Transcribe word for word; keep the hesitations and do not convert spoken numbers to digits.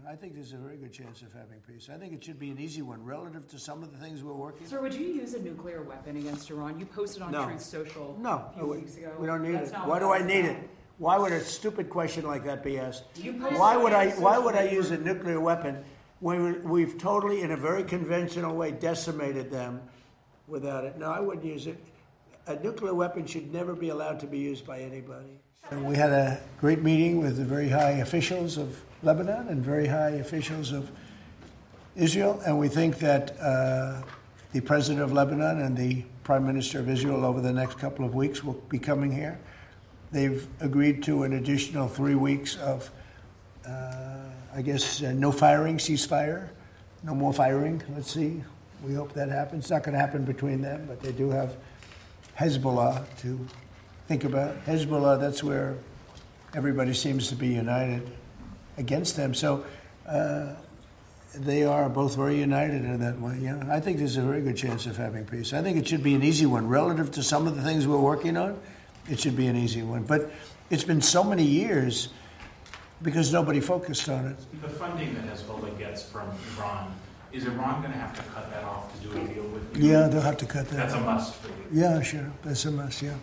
I think there's a very good chance of having peace. I think it should be an easy one relative to some of the things we're working on. Sir, would you use a nuclear weapon against Iran? You posted on No. Truth Social No, a few weeks ago. we don't need That's it. not Why what do I was need said. it? Why would a stupid question like that be asked? You posted Why would on I? Truth Why Social would I that you use were- a nuclear weapon when we- we've totally, in a very conventional way, decimated them without it? No, I wouldn't use it. A nuclear weapon should never be allowed to be used by anybody. And we had a great meeting with the very high officials of Lebanon and very high officials of Israel, and we think that uh, the president of Lebanon and the prime minister of Israel over the next couple of weeks will be coming here. They've agreed to an additional three weeks of, uh, I guess, uh, no firing, ceasefire, no more firing. Let's see. We hope that happens. It's not going to happen between them, but they do have Hezbollah to think about. Hezbollah, that's where everybody seems to be united against them. So uh, they are both very united in that way. Yeah, I think there's a very good chance of having peace. I think it should be an easy one. Relative to some of the things we're working on, it should be an easy one. But it's been so many years because nobody focused on it. The funding that Hezbollah gets from Iran, is Iran going to have to cut that off to do a deal with you? Yeah, they'll have to cut that. That's a must for you. Yeah, sure. That's a must, yeah.